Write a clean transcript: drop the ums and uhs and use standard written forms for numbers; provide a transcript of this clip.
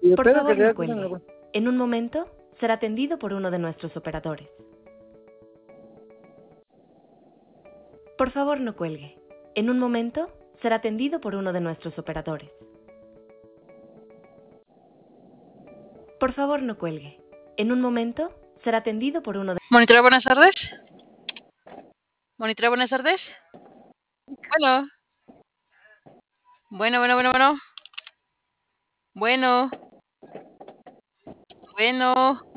Y Por espero favor, que sea no cuelgue. En un momento será atendido por uno de nuestros operadores. Por favor, no cuelgue. En un momento será atendido por uno de nuestros operadores. Por favor, no cuelgue. En un momento será atendido por uno de... Monitora, buenas tardes. Monitora, buenas tardes. Bueno. Bueno.